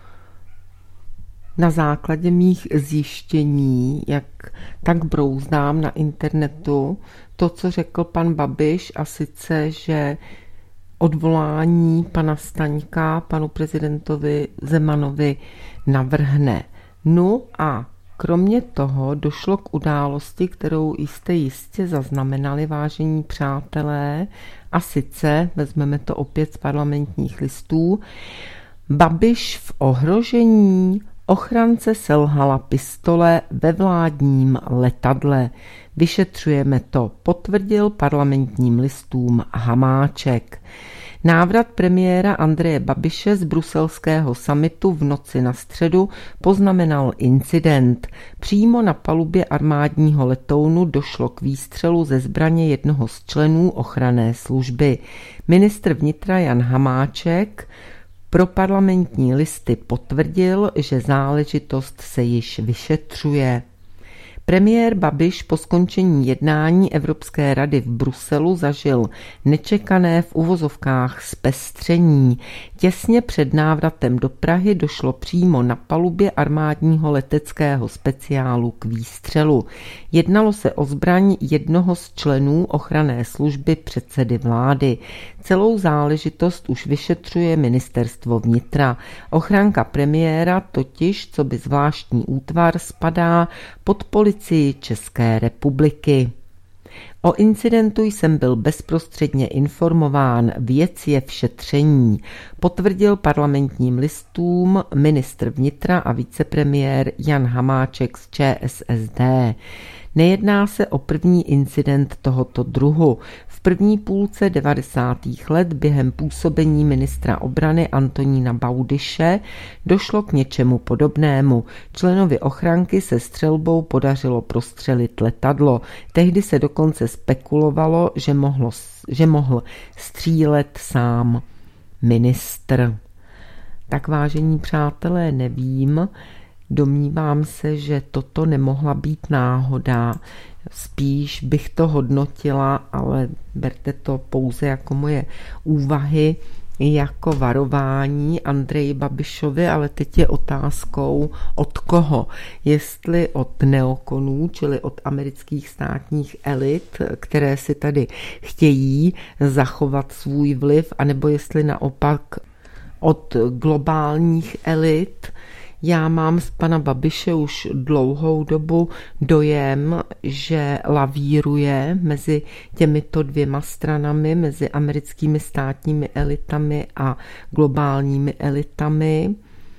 na základě mých zjištění, jak tak brouzdám na internetu, to, co řekl pan Babiš, a sice, že odvolání pana Staňka panu prezidentovi Zemanovi navrhne. No a kromě toho došlo k události, kterou jste jistě zaznamenali, vážení přátelé, a sice, vezmeme to opět z Parlamentních listů, Babiš v ohrožení, ochrance selhala pistole ve vládním letadle. Vyšetřujeme to, potvrdil Parlamentním listům Hamáček. Návrat premiéra Andreje Babiše z bruselského summitu v noci na středu poznamenal incident. Přímo na palubě armádního letounu došlo k výstřelu ze zbraně jednoho z členů ochranné služby. Ministr vnitra Jan Hamáček pro Parlamentní listy potvrdil, že záležitost se již vyšetřuje. Premiér Babiš po skončení jednání Evropské rady v Bruselu zažil nečekané v uvozovkách zpestření. Těsně před návratem do Prahy došlo přímo na palubě armádního leteckého speciálu k výstřelu. Jednalo se o zbraň jednoho z členů ochranné služby předsedy vlády. Celou záležitost už vyšetřuje ministerstvo vnitra. Ochranka premiéra totiž, co by zvláštní útvar, spadá pod policii České republiky. O incidentu jsem byl bezprostředně informován, věc je v šetření, potvrdil Parlamentním listům ministr vnitra a vicepremiér Jan Hamáček z ČSSD. Nejedná se o první incident tohoto druhu. V první půlce devadesátých let během působení ministra obrany Antonína Baudyše došlo k něčemu podobnému. Členovi ochranky se střelbou podařilo prostřelit letadlo. Tehdy se dokonce spekulovalo, že, mohlo, že mohl střílet sám ministr. Tak, vážení přátelé, nevím, domnívám se, že toto nemohla být náhoda. Spíš bych to hodnotila, ale berte to pouze jako moje úvahy, jako varování Andreji Babišovi, ale teď je otázkou od koho. Jestli od neokonů, čili od amerických státních elit, které si tady chtějí zachovat svůj vliv, anebo jestli naopak od globálních elit. Já mám z pana Babiše už dlouhou dobu dojem, že lavíruje mezi těmito dvěma stranami, mezi americkými státními elitami a globálními elitami.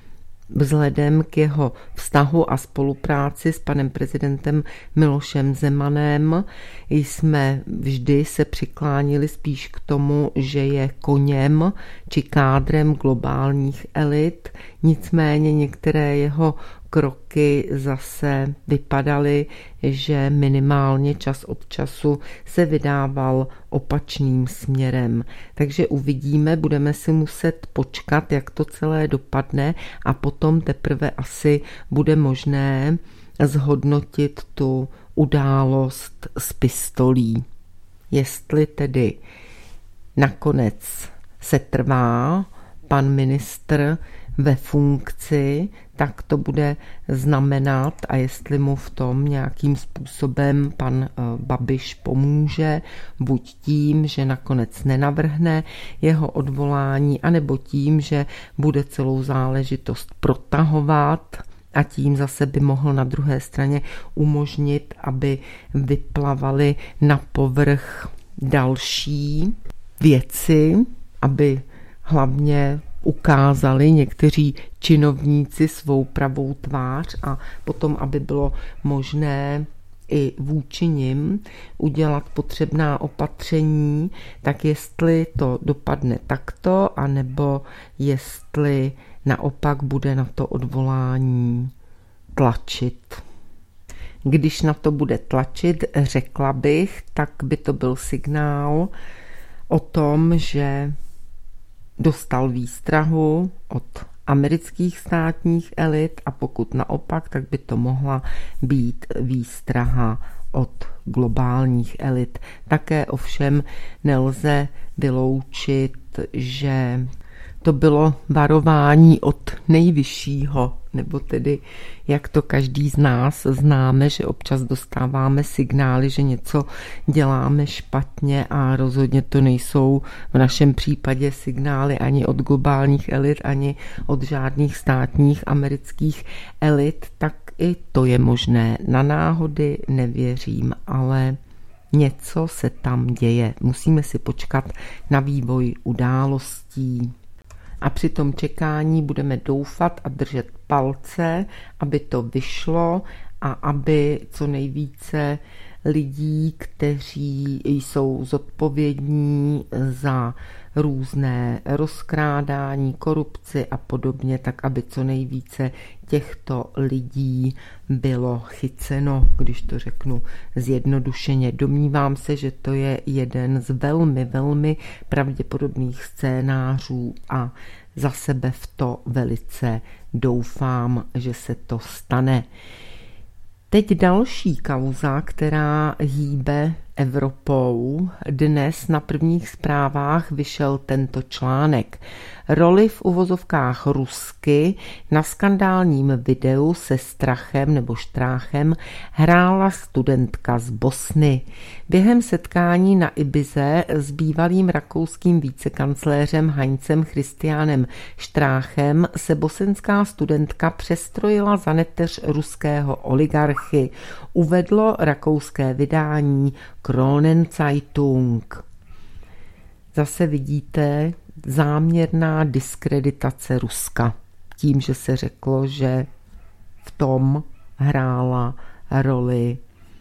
Vzhledem k jeho vztahu a spolupráci s panem prezidentem Milošem Zemanem jsme vždy se přiklánili spíš k tomu, že je koněm či kádrem globálních elit. Nicméně některé jeho kroky zase vypadaly, že minimálně čas od času se vydával opačným směrem. Takže uvidíme, budeme si muset počkat, jak to celé dopadne, a potom teprve asi bude možné zhodnotit tu událost s pistolí. Jestli tedy nakonec se trvá pan ministr ve funkci, tak to bude znamenat, a jestli mu v tom nějakým způsobem pan Babiš pomůže, buď tím, že nakonec nenavrhne jeho odvolání, anebo tím, že bude celou záležitost protahovat, a tím zase by mohl na druhé straně umožnit, aby vyplavaly na povrch další věci, aby hlavně ukázali někteří činovníci svou pravou tvář a potom, aby bylo možné i vůči nim udělat potřebná opatření, tak jestli to dopadne takto, anebo jestli naopak bude na to odvolání tlačit. Když na to bude tlačit, řekla bych, tak by to byl signál o tom, že dostal výstrahu od amerických státních elit, a pokud naopak, tak by to mohla být výstraha od globálních elit. Také ovšem nelze vyloučit, že To bylo varování od nejvyššího, nebo tedy, jak to každý z nás známe, že občas dostáváme signály, že něco děláme špatně a rozhodně to nejsou v našem případě signály ani od globálních elit, ani od žádných státních amerických elit, tak i to je možné. Na náhody nevěřím, ale něco se tam děje. Musíme si počkat na vývoj událostí. A při tom čekání budeme doufat a držet palce, aby to vyšlo a aby co nejvíce lidí, kteří jsou zodpovědní za různé rozkrádání, korupci a podobně, tak aby co nejvíce těchto lidí bylo chyceno, když to řeknu zjednodušeně. Domnívám se, že to je jeden z velmi, velmi pravděpodobných scénářů a za sebe v to velice doufám, že se to stane. Teď další kauza, která hýbe Evropou. Dnes na prvních zprávách vyšel tento článek. Roli v uvozovkách Rusky na skandálním videu se strachem nebo štráchem hrála studentka z Bosny. Během setkání na Ibize s bývalým rakouským vicekancléřem Heinzem Christianem Štráchem se bosenská studentka přestrojila za neteř ruského oligarchy, uvedlo rakouské vydání Kronen Zeitung. Zase vidíte záměrná diskreditace Ruska. Tím, že se řeklo, že v tom hrála roli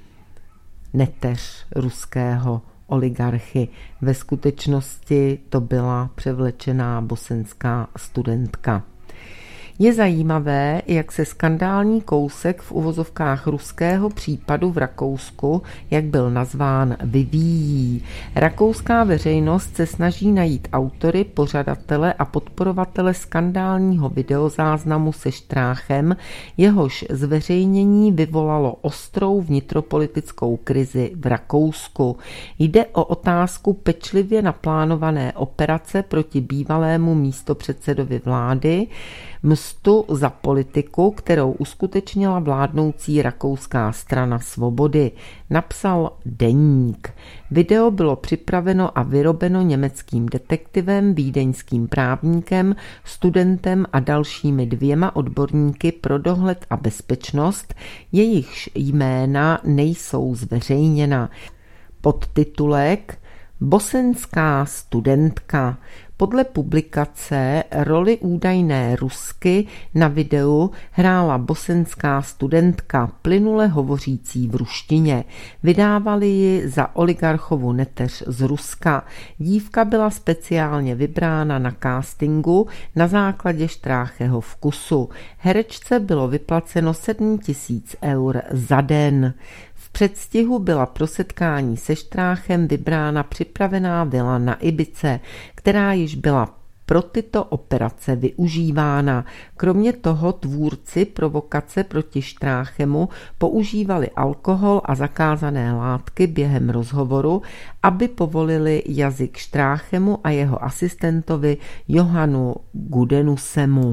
neteř ruského oligarchy. Ve skutečnosti to byla převlečená bosenská studentka. Je zajímavé, jak se skandální kousek v uvozovkách ruského případu v Rakousku, jak byl nazván, vyvíjí. Rakouská veřejnost se snaží najít autory, pořadatele a podporovatele skandálního videozáznamu se Štráchem, jehož zveřejnění vyvolalo ostrou vnitropolitickou krizi v Rakousku. Jde o otázku pečlivě naplánované operace proti bývalému místopředsedovi vlády, mstu za politiku, kterou uskutečnila vládnoucí rakouská strana Svobody, napsal Deník. Video bylo připraveno a vyrobeno německým detektivem, vídeňským právníkem, studentem a dalšími dvěma odborníky pro dohled a bezpečnost, jejichž jména nejsou zveřejněna. Podtitulek Bosenská studentka. Podle publikace roli údajné Rusky na videu hrála bosenská studentka, plynule hovořící v ruštině. Vydávali ji za oligarchovu neteř z Ruska. Dívka byla speciálně vybrána na castingu na základě Štrácheho vkusu. Herečce bylo vyplaceno sedm tisíc eur za den. V předstihu byla pro setkání se Štráchem vybrána připravená vila na Ibize, která již byla pro tyto operace využívána. Kromě toho tvůrci provokace proti Štráchemu používali alkohol a zakázané látky během rozhovoru, aby povolili jazyk Štráchemu a jeho asistentovi Johanu Gudenusemu.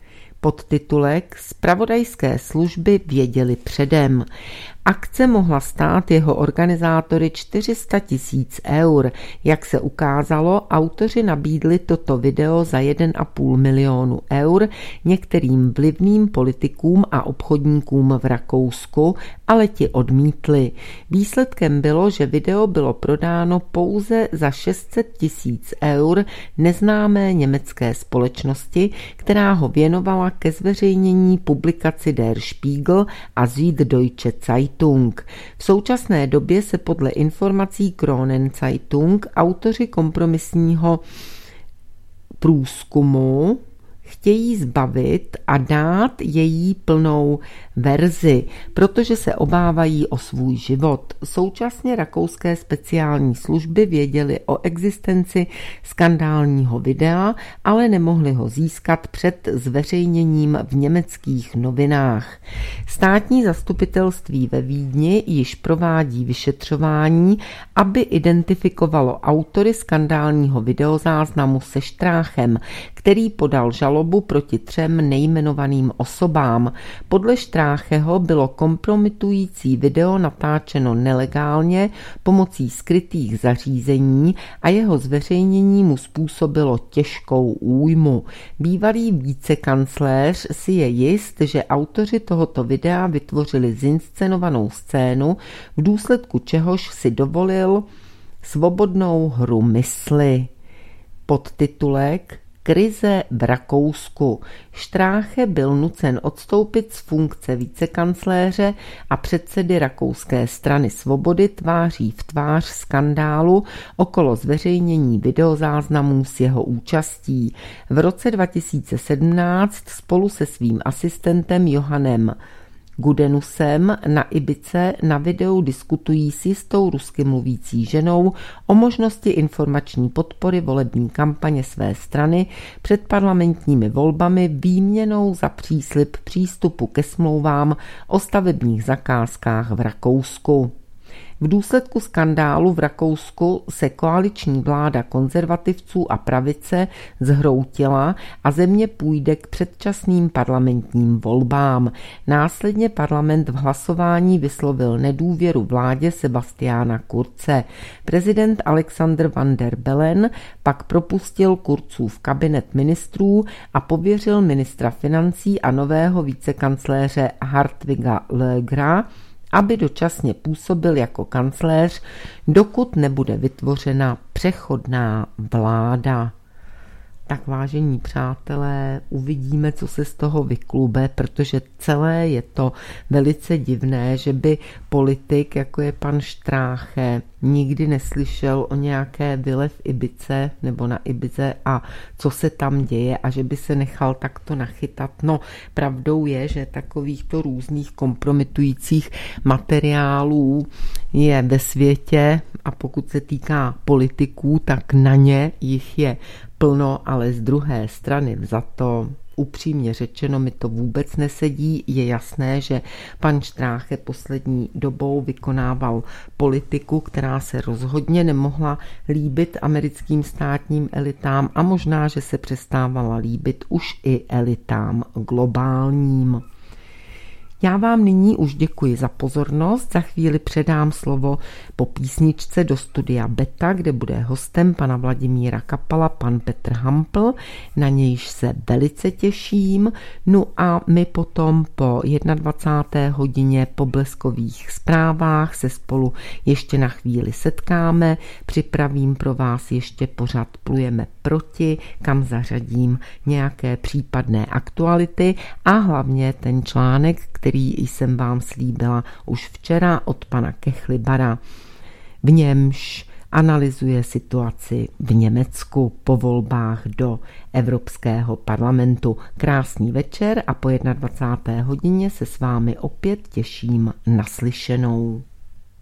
Podtitulek Zpravodajské služby věděli předem. Akce mohla stát jeho organizátory čtyři sta tisíc eur. Jak se ukázalo, autoři nabídli toto video za jeden a půl milionu eur některým vlivným politikům a obchodníkům v Rakousku, ale ti odmítli. Výsledkem bylo, že video bylo prodáno pouze za šest set tisíc eur neznámé německé společnosti, která ho věnovala ke zveřejnění publikaci Der Spiegel a Süddeutsche Zeitung. V současné době se podle informací Kronen Zeitung autoři kompromisního průzkumu chtějí zbavit a dát její plnou verzi, protože se obávají o svůj život. Současně rakouské speciální služby věděly o existenci skandálního videa, ale nemohli ho získat před zveřejněním v německých novinách. Státní zastupitelství ve Vídni již provádí vyšetřování, aby identifikovalo autory skandálního videozáznamu se Štráchem, který podal žalobu proti třem nejmenovaným osobám. Podle Štrácheho bylo kompromitující video natáčeno nelegálně pomocí skrytých zařízení a jeho zveřejnění mu způsobilo těžkou újmu. Bývalý vicekancléř si je jist, že autoři tohoto videa vytvořili zinscenovanou scénu, v důsledku čehož si dovolil svobodnou hru mysli. Podtitulek Krize v Rakousku. Štráche byl nucen odstoupit z funkce vicekancléře a předsedy rakouské strany Svobody tváří v tvář skandálu okolo zveřejnění videozáznamů s jeho účastí. V roce dva tisíce sedmnáct spolu se svým asistentem Johannem Gudenusem na Ibize na videu diskutují s jistou rusky mluvící ženou o možnosti informační podpory volební kampaně své strany před parlamentními volbami výměnou za příslib přístupu ke smlouvám o stavebních zakázkách v Rakousku. V důsledku skandálu v Rakousku se koaliční vláda konzervativců a pravice zhroutila a země půjde k předčasným parlamentním volbám. Následně parlament v hlasování vyslovil nedůvěru vládě Sebastiana Kurze. Prezident Alexander van der Bellen pak propustil Kurzův kabinet ministrů a pověřil ministra financí a nového vicekancléře Hartwiga Lögera, aby dočasně působil jako kancléř, dokud nebude vytvořena přechodná vláda. Tak vážení přátelé, uvidíme, co se z toho vyklube, protože celé je to velice divné, že by politik, jako je pan Štráche, nikdy neslyšel o nějaké vile v Ibize nebo na Ibize a co se tam děje a že by se nechal takto nachytat. No, pravdou je, že takovýchto různých kompromitujících materiálů je ve světě a pokud se týká politiků, tak na ně jich je plno, ale z druhé strany vzato, upřímně řečeno, mi to vůbec nesedí. Je jasné, že pan Štráche poslední dobou vykonával politiku, která se rozhodně nemohla líbit americkým státním elitám a možná, že se přestávala líbit už i elitám globálním. Já vám nyní už děkuji za pozornost. Za chvíli předám slovo po písničce do studia Beta, kde bude hostem pana Vladimíra Kapala pan Petr Hampl, na nějž se velice těším. No a my potom po dvacáté jedné hodině po bleskových zprávách se spolu ještě na chvíli setkáme. Připravím pro vás ještě pořad Plujeme proti, kam zařadím nějaké případné aktuality a hlavně ten článek, který jsem vám slíbila už včera od pana Kechlibara. V němž analyzuje situaci v Německu po volbách do Evropského parlamentu. Krásný večer a po dvacáté jedné hodině se s vámi opět těším naslyšenou.